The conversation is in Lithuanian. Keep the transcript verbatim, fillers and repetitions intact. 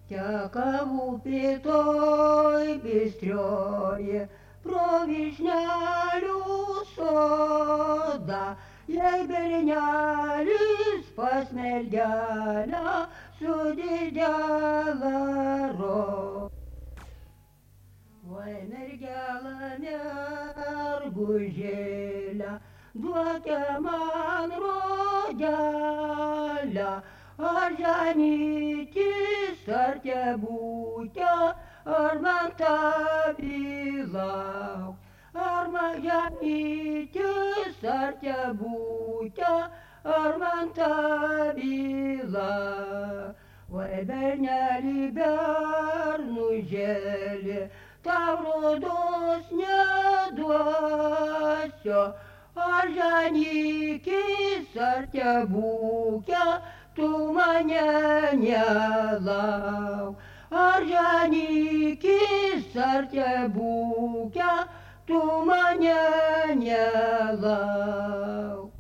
Teka upė toj bistrioji pro vyšnelių sodą, jei bernelis pas mergelę su didele ro. Oi, mergelė mergužėlė, duoke man rogelę, ar žanytis, ar tebūte, ar man tavi lauk. Ar man žanytis, ar tebūte, ar man tavi lauk. Oi, berneli, bernužėli, tau rodos neduosiu, ar žanykis, ar tebūke, tu mane nelauk. Ar žanykis, ar tebūke, tu mane nelauk.